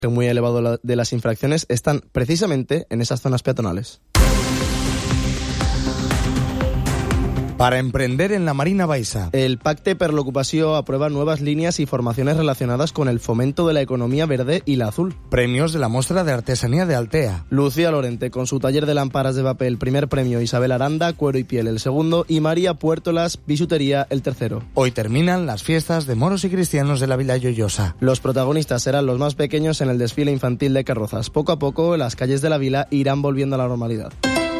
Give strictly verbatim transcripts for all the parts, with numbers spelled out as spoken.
muy elevado de las infracciones están precisamente en esas zonas peatonales. Para emprender en la Marina Baixa. El Pacte per l'Ocupació aprueba nuevas líneas y formaciones relacionadas con el fomento de la economía verde y la azul. Premios de la muestra de artesanía de Altea. Lucía Lorente con su taller de lámparas de papel, primer premio. Isabel Aranda, cuero y piel, el segundo. Y María Puertolas, bisutería, el tercero. Hoy terminan las fiestas de moros y cristianos de la Vila Lloyosa. Los protagonistas serán los más pequeños en el desfile infantil de carrozas. Poco a poco las calles de la vila irán volviendo a la normalidad.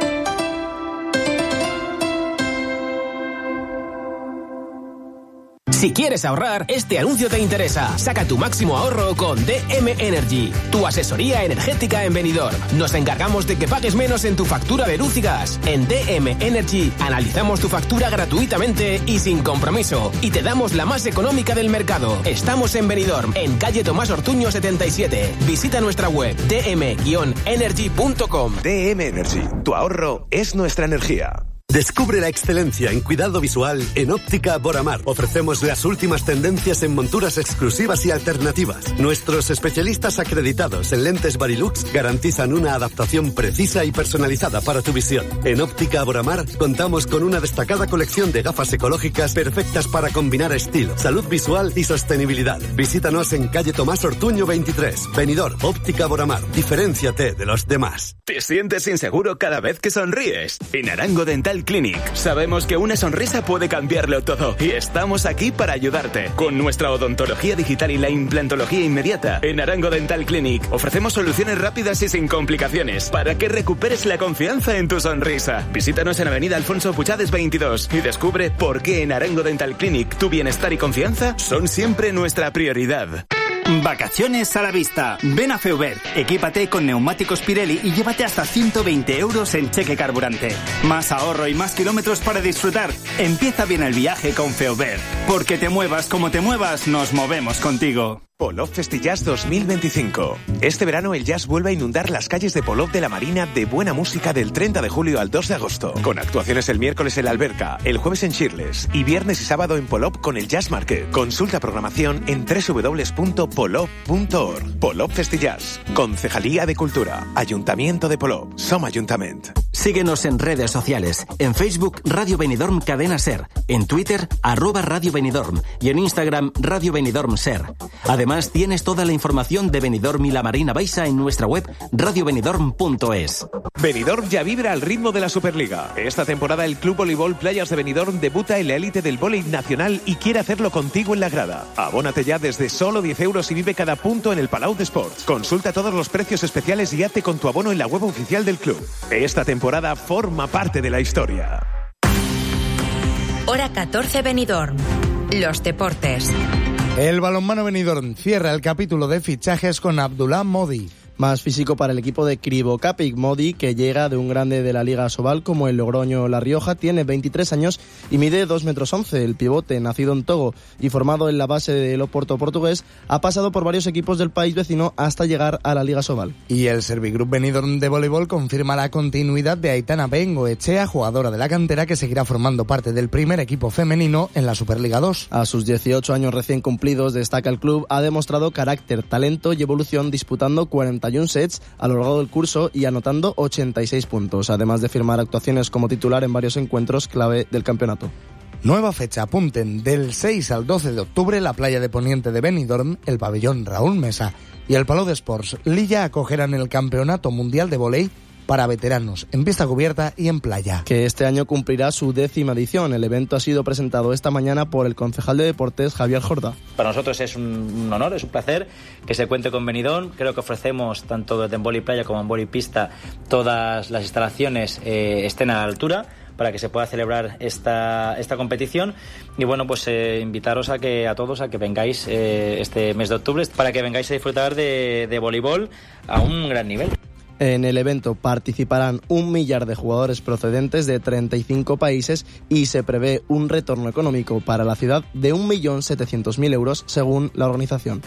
Si quieres ahorrar, este anuncio te interesa. Saca tu máximo ahorro con D M Energy, tu asesoría energética en Benidorm. Nos encargamos de que pagues menos en tu factura de luz y gas. En D M Energy analizamos tu factura gratuitamente y sin compromiso. Y te damos la más económica del mercado. Estamos en Benidorm, en calle Tomás Ortuño setenta y siete. Visita nuestra web d m energy punto com. D M Energy, tu ahorro es nuestra energía. Descubre la excelencia en cuidado visual en Óptica Boramar. Ofrecemos las últimas tendencias en monturas exclusivas y alternativas. Nuestros especialistas acreditados en lentes Varilux garantizan una adaptación precisa y personalizada para tu visión. En Óptica Boramar contamos con una destacada colección de gafas ecológicas perfectas para combinar estilo, salud visual y sostenibilidad. Visítanos en calle Tomás Ortuño veintitrés, Benidorm. Óptica Boramar. Diferénciate de los demás. ¿Te sientes inseguro cada vez que sonríes? En Arango Dental Clinic sabemos que una sonrisa puede cambiarlo todo y estamos aquí para ayudarte. Con nuestra odontología digital y la implantología inmediata, en Arango Dental Clinic ofrecemos soluciones rápidas y sin complicaciones para que recuperes la confianza en tu sonrisa. Visítanos en Avenida Alfonso Puchades veintidós y descubre por qué en Arango Dental Clinic tu bienestar y confianza son siempre nuestra prioridad. Vacaciones a la vista. Ven a Feubert, equípate con neumáticos Pirelli y llévate hasta ciento veinte euros en cheque carburante. Más ahorro y más kilómetros para disfrutar. Empieza bien el viaje con Feubert. Porque te muevas como te muevas, nos movemos contigo. Polop Festillas dos mil veinticinco. Este verano el jazz vuelve a inundar las calles de Polop de la Marina de buena música del treinta de julio al dos de agosto. Con actuaciones el miércoles en la Alberca, el jueves en Shirles y viernes y sábado en Polop con el Jazz Market. Consulta programación en doble u doble u doble u punto polop punto org. Polop Festillas. Concejalía de Cultura. Ayuntamiento de Polop. Som Ayuntament. Síguenos en redes sociales. En Facebook, Radio Benidorm Cadena Ser. En Twitter, arroba Radio Benidorm. Y en Instagram, Radio Benidorm Ser. Además, tienes toda la información de Benidorm y la Marina Baixa en nuestra web radio benidorm punto es. Benidorm ya vibra al ritmo de la Superliga. Esta temporada el Club Voleibol Playas de Benidorm debuta en la élite del vóley nacional y quiere hacerlo contigo en la grada. Abónate ya desde solo diez euros y vive cada punto en el Palau de Sports. Consulta todos los precios especiales y hazte con tu abono en la web oficial del club. Esta temporada forma parte de la historia. Hora catorce Benidorm. Los deportes. El balonmano Benidorm cierra el capítulo de fichajes con Abdullah Modi. Más físico para el equipo de Krivokapic. Modi, que llega de un grande de la Liga Asobal como el Logroño La Rioja, tiene veintitrés años y mide dos metros once. El pivote, nacido en Togo y formado en la base del Oporto portugués, ha pasado por varios equipos del país vecino hasta llegar a la Liga Asobal. Y el Servigroup Benidorm de voleibol confirma la continuidad de Aitana Bengoechea, jugadora de la cantera que seguirá formando parte del primer equipo femenino en la Superliga dos. A sus dieciocho años recién cumplidos, destaca el club, ha demostrado carácter, talento y evolución disputando cuarenta y uno sets a lo largo del curso y anotando ochenta y seis puntos, además de firmar actuaciones como titular en varios encuentros clave del campeonato. Nueva fecha, apunten, del seis al doce de octubre, la playa de Poniente de Benidorm, el pabellón Raúl Mesa y el Palau de Sports Lilla acogerán el Campeonato Mundial de Voley para veteranos, en pista cubierta y en playa. Que este año cumplirá su décima edición. El evento ha sido presentado esta mañana por el concejal de Deportes, Javier Jordá. Para nosotros es un, un honor, es un placer que se cuente con Benidorm. Creo que ofrecemos, tanto en vóley playa como en vóley pista, todas las instalaciones eh, estén a la altura para que se pueda celebrar esta esta competición. Y bueno, pues eh, invitaros a que a todos a que vengáis eh, este mes de octubre para que vengáis a disfrutar de, de voleibol a un gran nivel. En el evento participarán un millar de jugadores procedentes de treinta y cinco países y se prevé un retorno económico para la ciudad de un millón setecientos mil euros según la organización.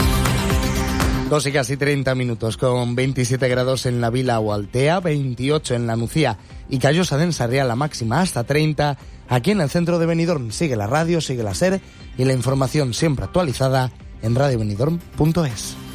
Dos y casi treinta minutos, con veintisiete grados en la Vila o Altea, veintiocho en la Nucía y Callosa de en Sarriá, la máxima hasta treinta. Aquí en el centro de Benidorm sigue la radio, sigue la SER y la información siempre actualizada en radio benidorm punto es.